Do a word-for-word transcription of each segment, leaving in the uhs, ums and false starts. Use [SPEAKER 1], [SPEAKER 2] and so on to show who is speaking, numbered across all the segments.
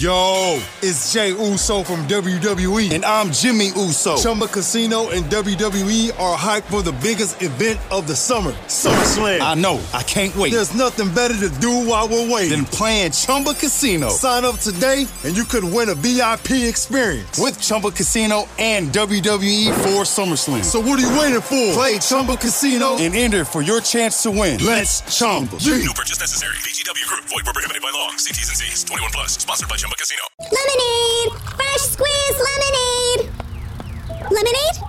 [SPEAKER 1] Yo, it's Jay Uso from W W E, and I'm Jimmy Uso. Chumba Casino and W W E are hyped for the biggest event of the summer, SummerSlam. I know, I can't wait. There's nothing better to do while we're waiting than playing Chumba Casino. Sign up today, and you could win a V I P experience with Chumba Casino and W W E for SummerSlam. So what are you waiting for? Play Chumba Casino and enter for your chance to win. Let's Chumba.
[SPEAKER 2] No purchase necessary. V G W Group. Void where prohibited by law. See T's and C's. twenty-one plus. Sponsored by Chumba Casino.
[SPEAKER 3] Lemonade! Fresh squeezed lemonade! Lemonade?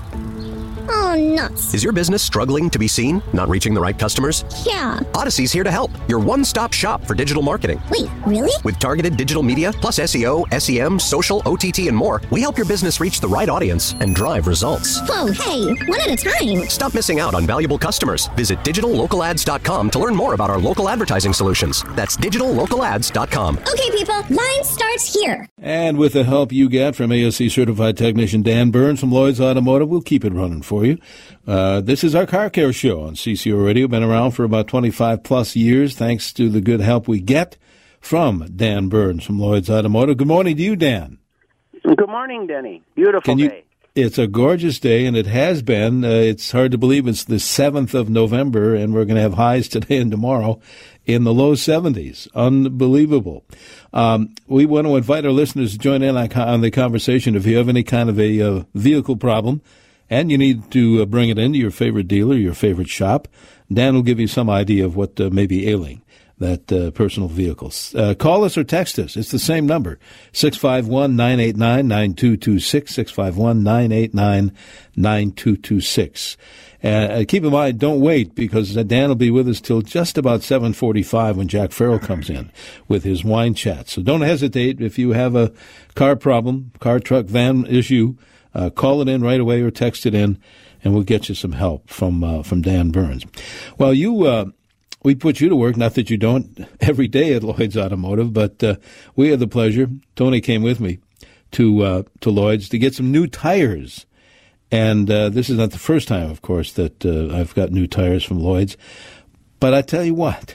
[SPEAKER 3] Oh, nuts.
[SPEAKER 4] Is your business struggling to be seen? Not reaching the right customers?
[SPEAKER 3] Yeah.
[SPEAKER 4] Odyssey's here to help. Your one-stop shop for digital marketing.
[SPEAKER 3] Wait, really?
[SPEAKER 4] With targeted digital media, plus S E O, S E M, social, O T T, and more, we help your business reach the right audience and drive results.
[SPEAKER 3] Whoa, hey, one at a time.
[SPEAKER 4] Stop missing out on valuable customers. Visit digital local ads dot com to learn more about our local advertising solutions. That's digital local ads dot com.
[SPEAKER 3] Okay, people, line starts here.
[SPEAKER 5] And with the help you get from A S C certified technician Dan Burns from Lloyd's Automotive, we'll keep it running for you. Uh, this is our Car Care Show on C C O Radio. Been around for about twenty-five plus years, thanks to the good help we get from Dan Burns from Lloyd's Automotive. Good morning to you, Dan.
[SPEAKER 6] Good morning, Denny. Beautiful
[SPEAKER 5] Can you,
[SPEAKER 6] day.
[SPEAKER 5] It's a gorgeous day, and it has been. Uh, it's hard to believe it's the seventh of November, and we're going to have highs today and tomorrow in the low seventies. Unbelievable. Um, we want to invite our listeners to join in on, on the conversation. If you have any kind of a uh, vehicle problem, and you need to uh, bring it into your favorite dealer, your favorite shop, Dan will give you some idea of what uh, may be ailing that uh, personal vehicles. Uh, call us or text us. It's the same number, six five one, nine eight nine, nine two two six, six five one, nine eight nine, nine two two six. Uh, keep in mind, don't wait, because Dan will be with us till just about seven forty-five when Jack Farrell comes in with his wine chat. So don't hesitate. If you have a car problem, car, truck, van issue, Uh, call it in right away or text it in, and we'll get you some help from uh, from Dan Burns. Well, you uh, we put you to work, not that you don't every day at Lloyd's Automotive, but uh, we had the pleasure, Tony came with me, to uh, to Lloyd's to get some new tires. And uh, this is not the first time, of course, that uh, I've got new tires from Lloyd's. But I tell you what,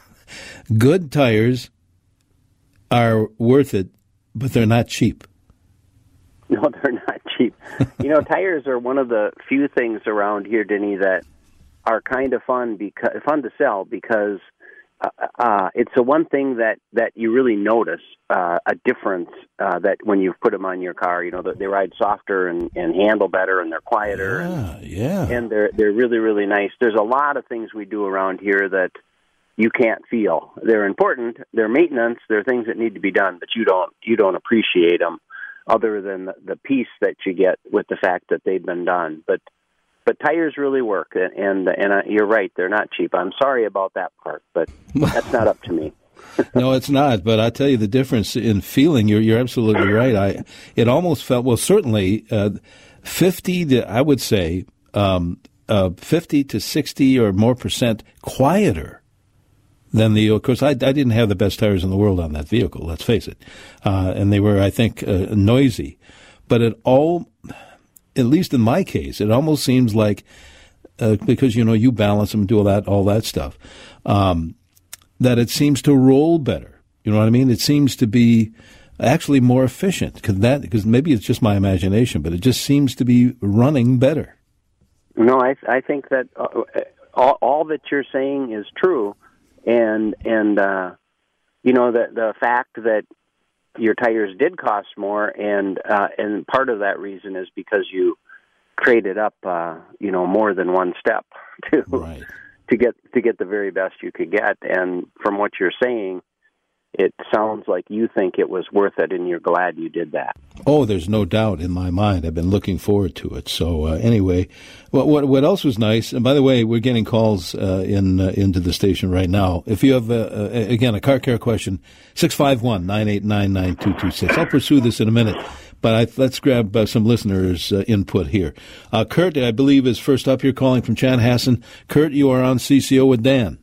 [SPEAKER 5] good tires are worth it, but they're not cheap.
[SPEAKER 6] No, they're not cheap. You know, tires are one of the few things around here, Denny, that are kind of fun because fun to sell because uh, uh, it's the one thing that, that you really notice uh, a difference uh, that when you've put them on your car. You know, that they ride softer and, and handle better, and they're quieter.
[SPEAKER 5] Yeah,
[SPEAKER 6] and,
[SPEAKER 5] yeah.
[SPEAKER 6] And they're they're really really nice. There's a lot of things we do around here that you can't feel. They're important. They're maintenance. They're things that need to be done, but you don't you don't appreciate them, other than the, the peace that you get with the fact that they've been done. But but tires really work, and and, and uh, you're right, they're not cheap. I'm sorry about that part, but that's not up to me.
[SPEAKER 5] No, it's not. But I tell you, the difference in feeling, you're you're absolutely right. I it almost felt well, certainly uh, fifty to I would say um, uh, fifty to sixty or more percent quieter than the, of course, I, I didn't have the best tires in the world on that vehicle, let's face it. Uh, and they were, I think, uh, noisy. But it all, at least in my case, it almost seems like, uh, because, you know, you balance them, do all that, all that stuff, um, that it seems to roll better. You know what I mean? It seems to be actually more efficient. Cause that, because maybe it's just my imagination, but it just seems to be running better.
[SPEAKER 6] No, I, I think that uh, all, all that you're saying is true. And, and uh, you know, the the fact that your tires did cost more, and uh, and part of that reason is because you traded up, uh, you know, more than one step to
[SPEAKER 5] right.
[SPEAKER 6] to get to get the very best you could get. And from what you're saying, it sounds like you think it was worth it, and you're glad you did that.
[SPEAKER 5] Oh, there's no doubt in my mind. I've been looking forward to it. So uh, anyway, what, what what else was nice? And by the way, we're getting calls uh, in uh, into the station right now. If you have uh, uh, again a car care question, six five one, nine eight nine, nine two two six. I'll pursue this in a minute, but I, let's grab uh, some listeners' uh, input here. Uh, Kurt, I believe, is first up here, calling from Chanhassen. Kurt, you are on C C O with Dan.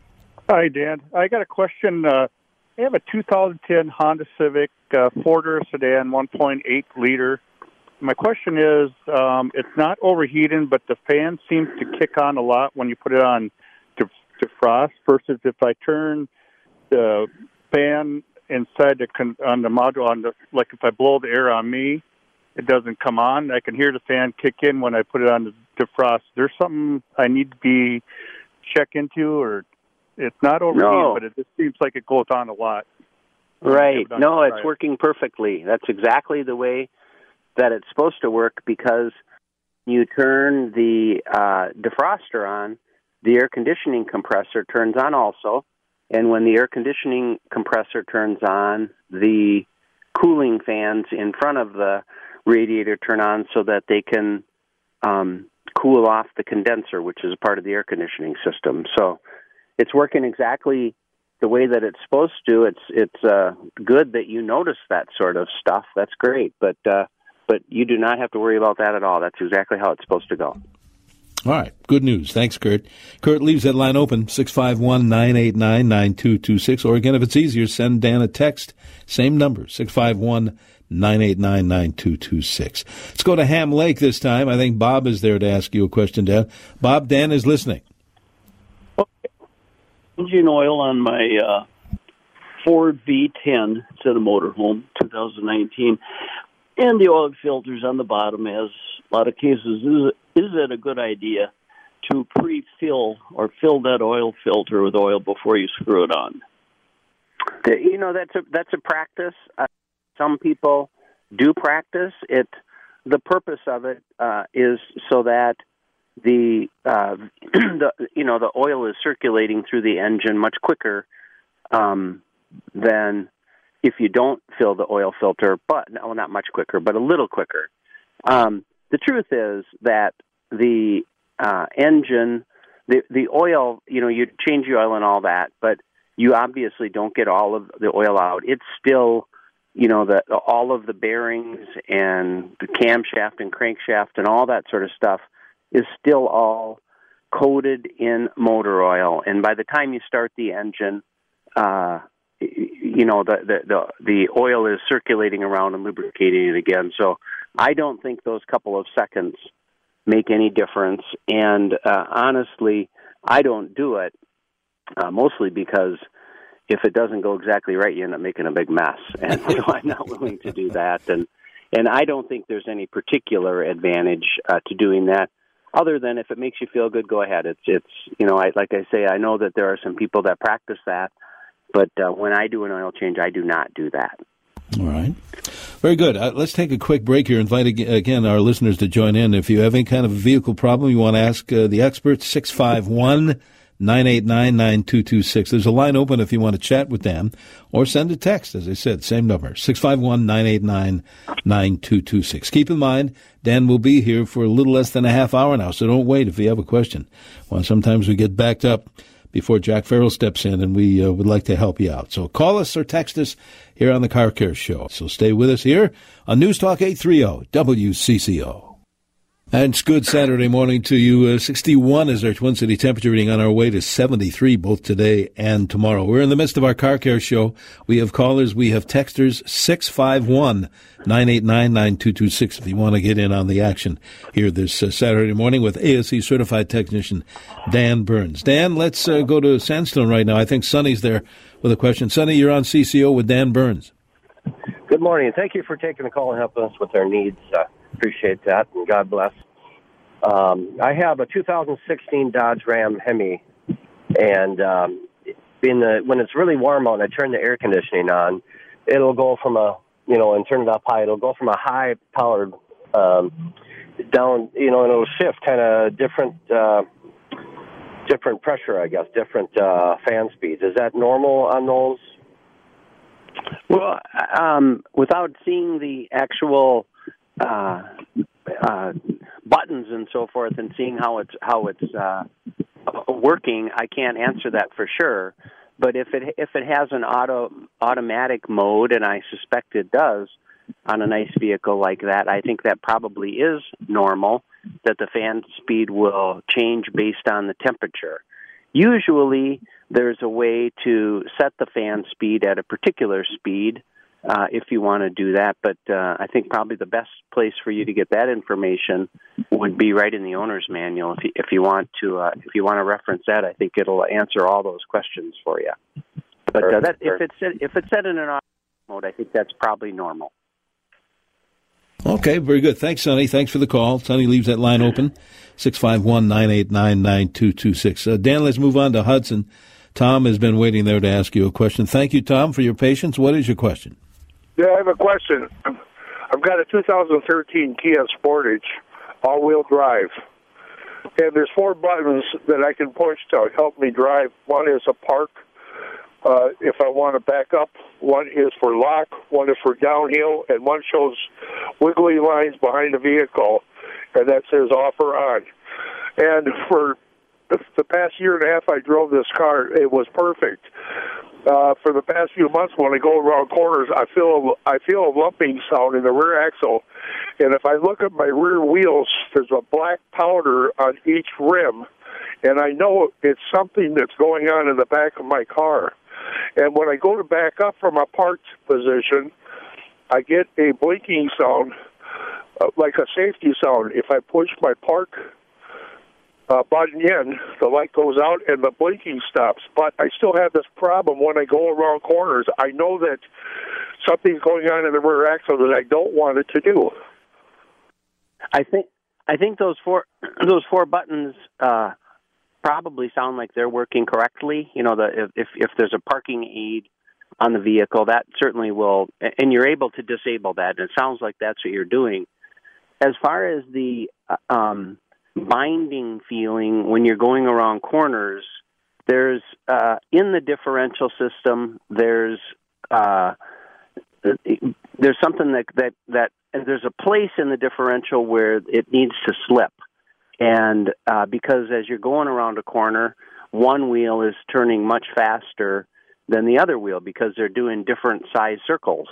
[SPEAKER 7] Hi, Dan. I got a question. Uh, I have a two thousand ten Honda Civic uh, four-door sedan, one point eight liter. My question is, um, it's not overheating, but the fan seems to kick on a lot when you put it on to defrost versus if I turn the fan inside the con- on the module. On the like, if I blow the air on me, it doesn't come on. I can hear the fan kick in when I put it on the defrost. There's something I need to be check into, or it's not overheating,
[SPEAKER 6] no.
[SPEAKER 7] but it just seems like it goes on a lot.
[SPEAKER 6] Right. No, it's working perfectly. That's exactly the way that it's supposed to work, because you turn the uh, defroster on, the air conditioning compressor turns on also, and when the air conditioning compressor turns on, the cooling fans in front of the radiator turn on so that they can um, cool off the condenser, which is a part of the air conditioning system. So it's working exactly the way that it's supposed to. It's it's uh, good that you notice that sort of stuff. That's great, but uh, but you do not have to worry about that at all. That's exactly how it's supposed to go.
[SPEAKER 5] All right, good news. Thanks, Kurt. Kurt leaves that line open, six five one, nine eight nine, nine two two six. Or again, if it's easier, send Dan a text. Same number, six five one, nine eight nine, nine two two six. Let's go to Ham Lake this time. I think Bob is there to ask you a question, Dan. Bob, Dan is listening.
[SPEAKER 8] Engine oil on my uh, Ford V ten. It's at a motorhome, twenty nineteen. And the oil filters on the bottom, as a lot of cases, is, is it a good idea to pre-fill or fill that oil filter with oil before you screw it on?
[SPEAKER 6] You know, that's a that's a practice. Uh, some people do practice it. The purpose of it uh, is so that the, uh, the you know the oil is circulating through the engine much quicker um, than if you don't fill the oil filter. But no, not much quicker, but a little quicker. Um, the truth is that the uh, engine, the the oil, you know, you change the oil and all that, but you obviously don't get all of the oil out. It's still, you know, the all of the bearings and the camshaft and crankshaft and all that sort of stuff is still all coated in motor oil. And by the time you start the engine, uh, you know, the, the, the, the oil is circulating around and lubricating it again. So I don't think those couple of seconds make any difference. And uh, honestly, I don't do it, uh, mostly because if it doesn't go exactly right, you end up making a big mess. And so I'm not willing to do that. And and I don't think there's any particular advantage uh, to doing that, other than if it makes you feel good, go ahead. It's, it's you know, I, like I say, I know that there are some people that practice that, but uh, when I do an oil change, I do not do that.
[SPEAKER 5] All right. Very good. Uh, let's take a quick break here. Invite, ag- again, our listeners to join in. If you have any kind of vehicle problem, you want to ask uh, the experts, six five one, nine eight nine, nine two two six. There's a line open if you want to chat with Dan, or send a text, as I said, same number, six five one, nine eight nine, nine two two six. Keep in mind, Dan will be here for a little less than a half hour now, so don't wait if you have a question. Well, sometimes we get backed up before Jack Farrell steps in, and we uh, would like to help you out. So call us or text us here on the Car Care Show. So stay with us here on News Talk eight thirty W C C O. And it's good Saturday morning to you. Uh, sixty-one is our Twin City temperature reading, on our way to seventy-three both today and tomorrow. We're in the midst of our Car Care Show. We have callers, we have texters, six five one, nine eight nine, nine two two six if you want to get in on the action here this uh, Saturday morning with A S E certified technician Dan Burns. Dan, let's uh, go to Sandstone right now. I think Sonny's there with a question. Sonny, you're on C C O with Dan Burns.
[SPEAKER 9] Good morning. Thank you for taking the call and helping us with our needs. Uh, appreciate that, and God bless. Um, I have a two thousand sixteen Dodge Ram Hemi, and um, in the, when it's really warm out and I turn the air conditioning on, it'll go from a, you know, and turn it up high, it'll go from a high-powered um, down, you know, and it'll shift kind of different uh, different pressure, I guess, different uh, fan speeds. Is that normal on those?
[SPEAKER 6] Well, um, without seeing the actual uh, uh, buttons and so forth and seeing how it's how it's uh, working, I can't answer that for sure. But if it if it has an auto automatic mode, and I suspect it does on a nice vehicle like that, I think that probably is normal, that the fan speed will change based on the temperature. Usually, there's a way to set the fan speed at a particular speed uh, if you want to do that. But uh, I think probably the best place for you to get that information would be right in the owner's manual. If you, if you want to, uh, if you want to reference that, I think it'll answer all those questions for you. But uh, that if it's if it's set in an auto mode, I think that's probably normal.
[SPEAKER 5] Okay, very good. Thanks, Sonny. Thanks for the call. Sonny leaves that line open, six five one, nine eight nine, nine two two six. Uh, Dan, let's move on to Hudson. Tom has been waiting there to ask you a question. Thank you, Tom, for your patience. What is your question?
[SPEAKER 10] Yeah, I have a question. I've got a two thousand thirteen Kia Sportage, all-wheel drive, and there's four buttons that I can push to help me drive. One is a park, uh, if I want to back up. One is for lock. One is for downhill, and one shows wiggly lines behind the vehicle, and that says off or on. And for the past year and a half I drove this car, it was perfect. Uh, for the past few months, when I go around corners, I feel I feel a lumping sound in the rear axle, and if I look at my rear wheels, there's a black powder on each rim, and I know it's something that's going on in the back of my car. And when I go to back up from a parked position, I get a blinking sound, uh, like a safety sound. If I push my park Uh, button in, the light goes out and the blinking stops. But I still have this problem when I go around corners. I know that something's going on in the rear axle that I don't want it to do.
[SPEAKER 6] I think I think those four those four buttons uh, probably sound like they're working correctly. You know, the if if there's a parking aid on the vehicle, that certainly will, and you're able to disable that. And it sounds like that's what you're doing. As far as the um, binding feeling when you're going around corners, there's uh, in the differential system, there's uh, there's something that, that that there's a place in the differential where it needs to slip, and uh, because as you're going around a corner, one wheel is turning much faster than the other wheel because they're doing different size circles.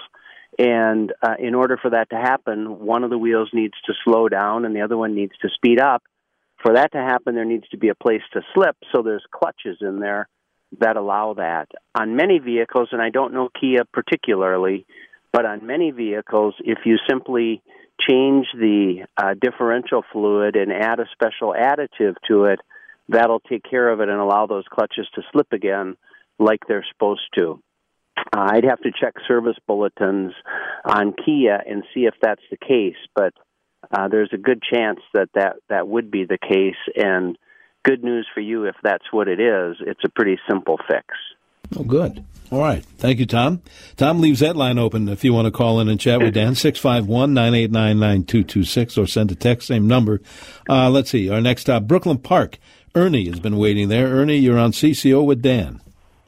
[SPEAKER 6] And uh, in order for that to happen, one of the wheels needs to slow down and the other one needs to speed up. For that to happen, there needs to be a place to slip, so there's clutches in there that allow that. On many vehicles, and I don't know Kia particularly, but on many vehicles, if you simply change the uh, differential fluid and add a special additive to it, that'll take care of it and allow those clutches to slip again like they're supposed to. Uh, I'd have to check service bulletins on Kia and see if that's the case, but Uh, there's a good chance that, that that would be the case, and good news for you if that's what it is. It's a pretty simple fix.
[SPEAKER 5] Oh, good. All right. Thank you, Tom. Tom leaves that line open if you want to call in and chat with Dan, six five one, nine eight nine, nine two two six, or send a text, same number. Uh, let's see. Our next stop, Brooklyn Park. Ernie has been waiting there. Ernie, you're on C C O with Dan.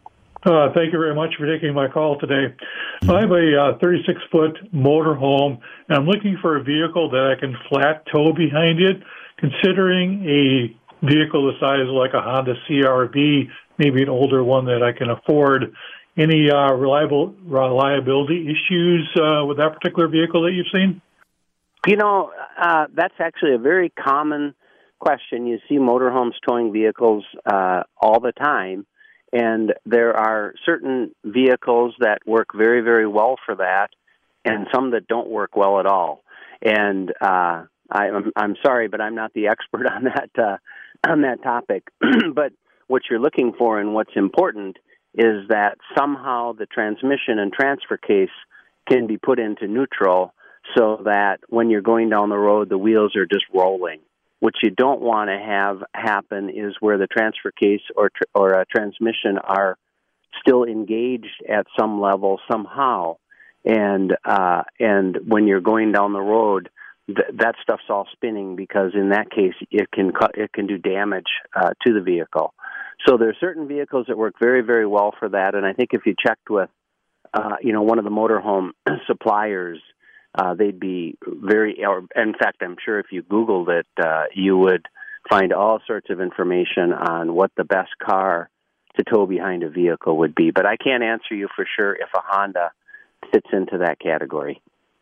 [SPEAKER 11] Uh, thank you very much for taking my call today. I have a thirty-six foot uh, motorhome, and I'm looking for a vehicle that I can flat tow behind it, considering a vehicle the size of like a Honda C R V, maybe an older one that I can afford. Any uh, reliable reliability issues uh, with that particular vehicle that you've seen?
[SPEAKER 6] You know, uh, that's actually a very common question. You see motorhomes towing vehicles uh, all the time. And there are certain vehicles that work very, very well for that, and some that don't work well at all. And uh, I, I'm, I'm sorry, but I'm not the expert on that uh, on that topic. But what you're looking for and what's important is that somehow the transmission and transfer case can be put into neutral so that when you're going down the road, the wheels are just rolling. What you don't want to have happen is where the transfer case or tr- or a transmission are still engaged at some level somehow, and uh, and when you're going down the road, th- that stuff's all spinning because in that case it can cu- it can do damage uh, to the vehicle. So there are certain vehicles that work very, very well for that, and I think if you checked with uh, you know one of the motorhome suppliers, Uh, they'd be very, or in fact, I'm sure if you Googled it, uh, you would find all sorts of information on what the best car to tow behind a vehicle would be. But I can't answer you for sure if a Honda fits into that category.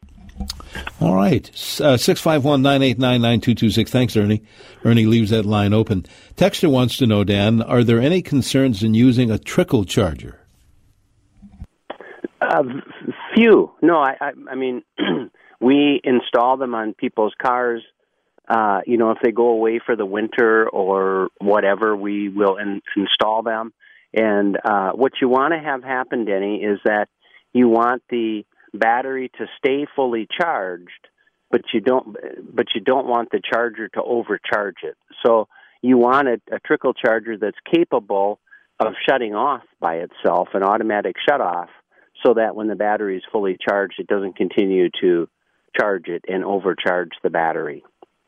[SPEAKER 5] All right. Uh, six five one, nine eight nine, nine two two six. Thanks, Ernie. Ernie leaves that line open. Texter wants to know, Dan, are there any concerns in using a trickle charger?
[SPEAKER 6] Uh, few. No, I, I, I mean, we install them on people's cars. Uh, you know, if they go away for the winter or whatever, we will in, install them. And uh, what you want to have happen, Denny, is that you want the battery to stay fully charged, but you don't but you don't want the charger to overcharge it. So you want a, a trickle charger that's capable of shutting off by itself, an automatic shut-off, so that when the battery is fully charged, it doesn't continue to charge it and overcharge the battery.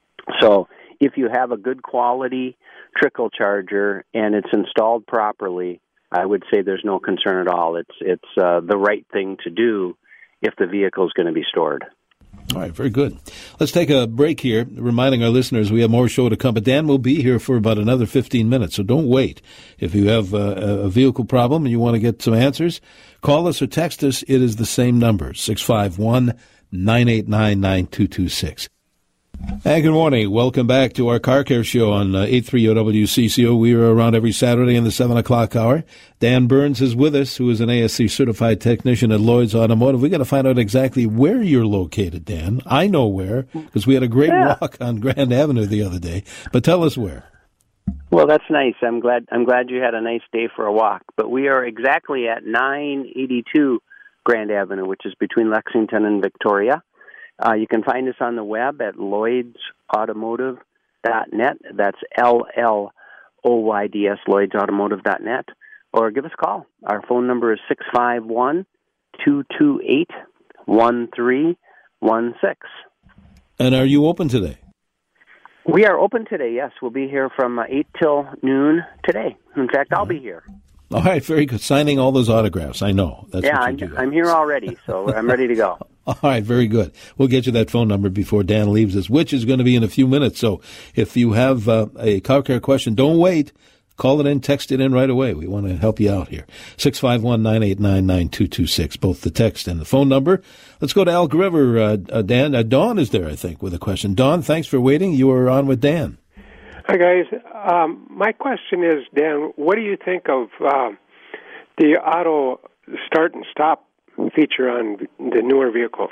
[SPEAKER 6] So if you have a good quality trickle charger and it's installed properly, I would say there's no concern at all. It's it's uh, the right thing to do if the vehicle is going to be stored.
[SPEAKER 5] All right, very good. Let's take a break here, reminding our listeners we have more show to come. But Dan will be here for about another fifteen minutes, so don't wait. If you have a, a vehicle problem and you want to get some answers, call us or text us. It is the same number, six five one, nine eight nine, nine two two six. And good morning. Welcome back to our Car Care Show on uh, eight thirty W C C O. We are around every Saturday in the seven o'clock hour. Dan Burns is with us, who is an A S C certified technician at Lloyd's Automotive. We got to find out exactly where you're located, Dan. I know where, because we had a great
[SPEAKER 6] yeah.
[SPEAKER 5] walk on Grand Avenue the other day. But tell us where.
[SPEAKER 6] Well, that's nice. I'm glad. I'm glad you had a nice day for a walk. But we are exactly at nine eighty-two Grand Avenue, which is between Lexington and Victoria. Uh, you can find us on the web at lloyds automotive dot net. That's L L O Y D S, lloyds automotive dot net. Or give us a call. Our phone number is six five one, two two eight, one three one six.
[SPEAKER 5] And are you open today?
[SPEAKER 6] We are open today, yes. We'll be here from uh, eight till noon today. In fact, I'll be here.
[SPEAKER 5] All right, very good. Signing all those autographs, I know. That's
[SPEAKER 6] yeah,
[SPEAKER 5] what
[SPEAKER 6] I'm,
[SPEAKER 5] you do.
[SPEAKER 6] I'm here already, so I'm ready to go.
[SPEAKER 5] All right, very good. We'll get you that phone number before Dan leaves us, which is going to be in a few minutes. So if you have uh, a car care question, don't wait. Call it in, text it in right away. We want to help you out here. six five one, nine eight nine, nine two two six, both the text and the phone number. Let's go to Elk River, uh, uh, Dan. Uh, Dawn is there, I think, with a question. Dawn, thanks for waiting. You are on with Dan.
[SPEAKER 12] Hi, guys. Um, my question is, Dan, what do you think of uh, the auto start and stop feature on the newer vehicles?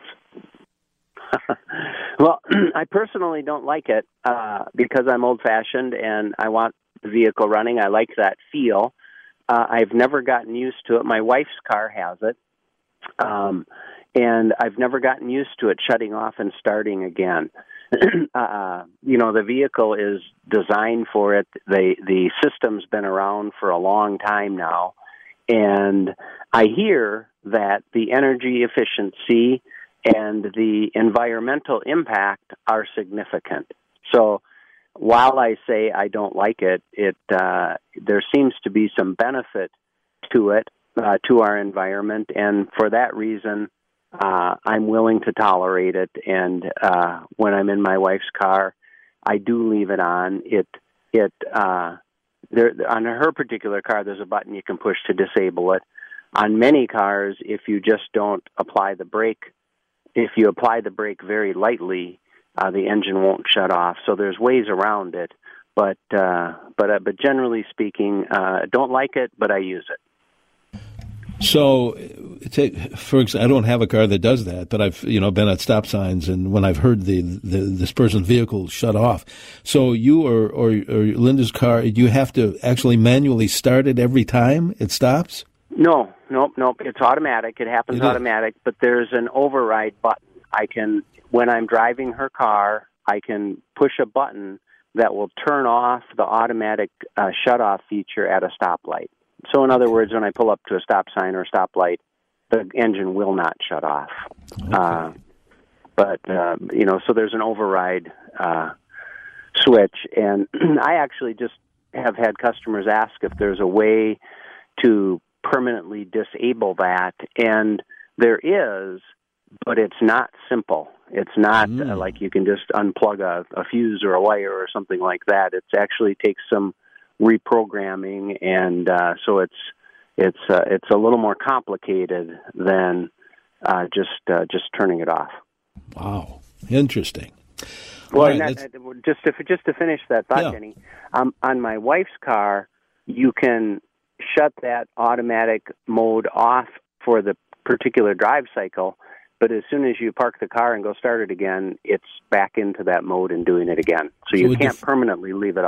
[SPEAKER 6] Well, I personally don't like it uh, because I'm old-fashioned and I want the vehicle running. I like that feel. Uh, I've never gotten used to it. My wife's car has it, um, and I've never gotten used to it shutting off and starting again. uh, you know, the vehicle is designed for it. The the system's been around for a long time now, and I hear that the energy efficiency and the environmental impact are significant. So while I say I don't like it, it uh, there seems to be some benefit to it, uh, to our environment, and for that reason, uh, I'm willing to tolerate it. And uh, when I'm in my wife's car, I do leave it on. It it uh, there on her particular car, there's a button you can push to disable it. On many cars, if you just don't apply the brake, if you apply the brake very lightly, uh, the engine won't shut off. So there's ways around it, but uh, but uh, but generally speaking, uh, don't like it, but I use it.
[SPEAKER 5] So, take, for example, I don't have a car that does that, but I've you know been at stop signs, and when I've heard the, the this person's vehicle shut off, so you or, or or Linda's car, you have to actually manually start it every time it stops?
[SPEAKER 6] No, nope, nope. It's automatic. It happens
[SPEAKER 5] It
[SPEAKER 6] automatic, but there's an override button. I can, when I'm driving her car, I can push a button that will turn off the automatic uh, shut-off feature at a stoplight. So in other words, when I pull up to a stop sign or a stoplight, the engine will not shut off.
[SPEAKER 5] Okay.
[SPEAKER 6] Uh, but, uh, you know, so there's an override uh, switch. And I actually just have had customers ask if there's a way to permanently disable that. And there is, but it's not simple. It's not mm. uh, like you can just unplug a, a fuse or a wire or something like that. It actually takes some reprogramming, and uh, so it's it's uh, it's a little more complicated than uh, just uh, just turning it off.
[SPEAKER 5] Wow, interesting.
[SPEAKER 6] Well,
[SPEAKER 5] right,
[SPEAKER 6] and that, just to just to finish that thought,
[SPEAKER 5] yeah.
[SPEAKER 6] Jenny, um, on my wife's car, you can shut that automatic mode off for the particular drive cycle, but as soon as you park the car and go start it again, it's back into that mode and doing it again. So, so you can't def- permanently leave it off.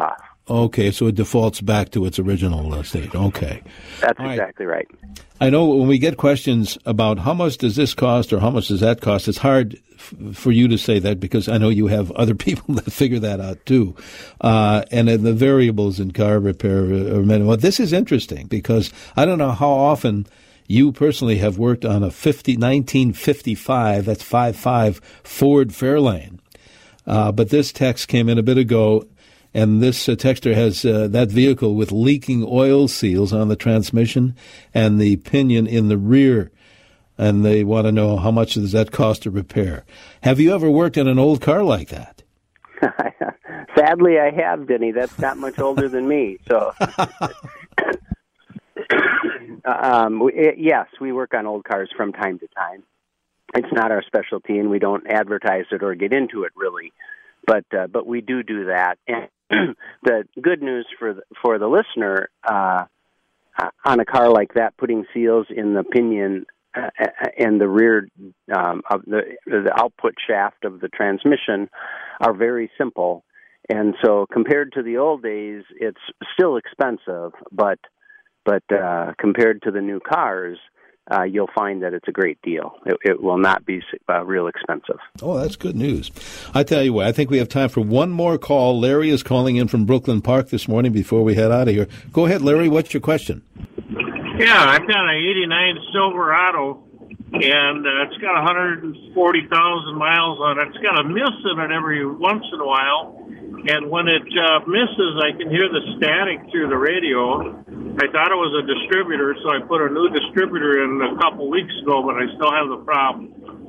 [SPEAKER 5] Okay, so it defaults back to its original uh, state. Okay.
[SPEAKER 6] That's
[SPEAKER 5] All
[SPEAKER 6] exactly right. right.
[SPEAKER 5] I know when we get questions about how much does this cost or how much does that cost, it's hard f- for you to say that because I know you have other people that figure that out too. Uh, and then the variables in car repair are many. Well, this is interesting because I don't know how often you personally have worked on a fifty, nineteen fifty-five, that's five five Ford Fairlane. Uh, but this text came in a bit ago. And this uh, texter has uh, that vehicle with leaking oil seals on the transmission and the pinion in the rear. And they want to know how much does that cost to repair. Have you ever worked in an old car like that?
[SPEAKER 6] Sadly, I have, Denny. That's not much older than me. So, um, we, yes, we work on old cars from time to time. It's not our specialty, and we don't advertise it or get into it, really. But uh, but we do do that. And the good news for the, for the listener, uh, on a car like that, putting seals in the pinion uh, and the rear um, of the the output shaft of the transmission are very simple. And so compared to the old days, it's still expensive, but but uh, compared to the new cars, Uh, you'll find that it's a great deal. It, it will not be uh, real expensive.
[SPEAKER 5] Oh, that's good news. I tell you what, I think we have time for one more call. Larry is calling in from Brooklyn Park this morning before we head out of here. Go ahead, Larry. What's your question?
[SPEAKER 13] Yeah, I've got an eighty-nine Silverado, and uh, it's got one hundred forty thousand miles on it. It's got a miss in it every once in a while, and when it uh, misses, I can hear the static through the radio. I thought it was a distributor, so I put a new distributor in a couple weeks ago, but I still have the problem.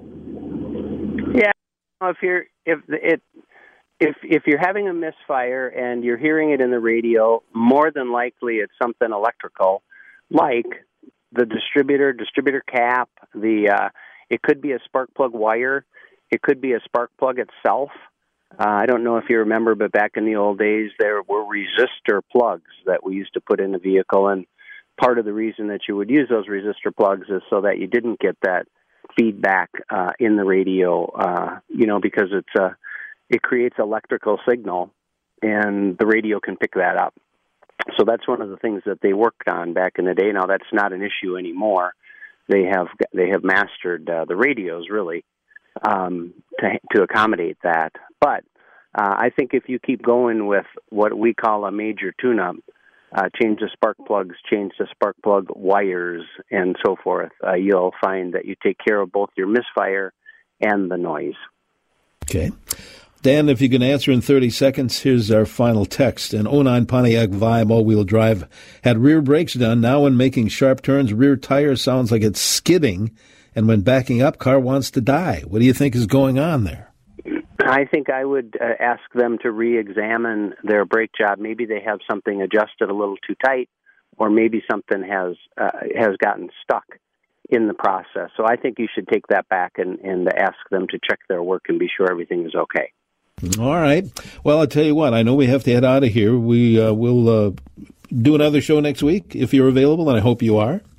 [SPEAKER 6] Yeah, if you're if it if if you're having a misfire and you're hearing it in the radio, more than likely it's something electrical, like the distributor, distributor cap. The uh, it could be a spark plug wire. It could be a spark plug itself. Uh, I don't know if you remember, but back in the old days, there were resistor plugs that we used to put in the vehicle, and part of the reason that you would use those resistor plugs is so that you didn't get that feedback uh, in the radio, uh, you know, because it's a, it creates electrical signal, and the radio can pick that up. So that's one of the things that they worked on back in the day. Now that's not an issue anymore. They have they have mastered uh, the radios really. Um, to, to accommodate that. But uh, I think if you keep going with what we call a major tune-up, uh, change the spark plugs, change the spark plug wires, and so forth, uh, you'll find that you take care of both your misfire and the noise.
[SPEAKER 5] Okay. Dan, if you can answer in thirty seconds, here's our final text. An oh nine Pontiac Vibe all-wheel drive had rear brakes done. Now when making sharp turns, rear tire sounds like it's skidding. And when backing up, car wants to die. What do you think is going on there?
[SPEAKER 6] I think I would uh, ask them to re-examine their brake job. Maybe they have something adjusted a little too tight, or maybe something has uh, has gotten stuck in the process. So I think you should take that back and, and ask them to check their work and be sure everything is okay.
[SPEAKER 5] All right. Well, I'll tell you what. I know we have to head out of here. We uh, will uh, do another show next week if you're available, and I hope you are.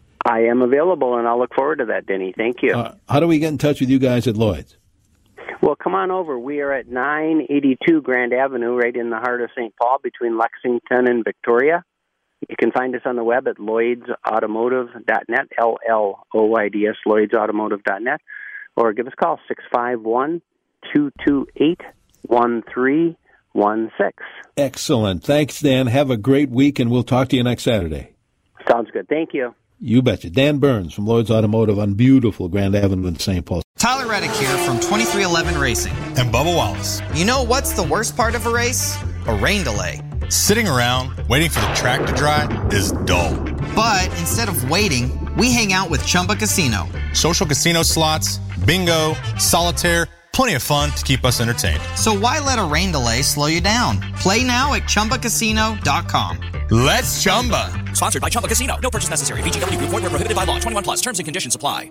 [SPEAKER 6] I am available, and I'll look forward to that, Denny. Thank you.
[SPEAKER 5] Uh, how do we get in touch with you guys at Lloyd's?
[SPEAKER 6] Well, come on over. We are at nine eighty-two Grand Avenue, right in the heart of Saint Paul, between Lexington and Victoria. You can find us on the web at lloyds automotive dot net, L L O Y D S, lloyds automotive dot net, or give us a call, six five one, two two eight, one three one six.
[SPEAKER 5] Excellent. Thanks, Dan. Have a great week, and we'll talk to you next Saturday.
[SPEAKER 6] Sounds good. Thank you.
[SPEAKER 5] You betcha. Dan Burns from Lloyd's Automotive on beautiful Grand Avenue in Saint Paul.
[SPEAKER 14] Tyler Reddick here from twenty-three eleven Racing.
[SPEAKER 2] And Bubba Wallace.
[SPEAKER 14] You know what's the worst part of a race? A rain delay.
[SPEAKER 2] Sitting around waiting for the track to dry is dull.
[SPEAKER 14] But instead of waiting, we hang out with Chumba Casino.
[SPEAKER 2] Social casino slots, bingo, solitaire, plenty of fun to keep us entertained.
[SPEAKER 14] So why let a rain delay slow you down? Play now at chumba casino dot com.
[SPEAKER 2] Let's Chumba.
[SPEAKER 15] Sponsored by Chumba Casino. No purchase necessary. V G W Group. Void where prohibited by law. twenty-one plus. Terms and conditions apply.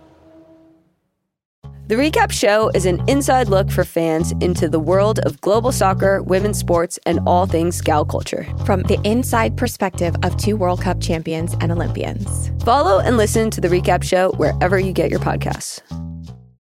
[SPEAKER 16] The Recap Show is an inside look for fans into the world of global soccer, women's sports, and all things gal culture.
[SPEAKER 17] From the inside perspective of two World Cup champions and Olympians.
[SPEAKER 16] Follow and listen to The Recap Show wherever you get your podcasts.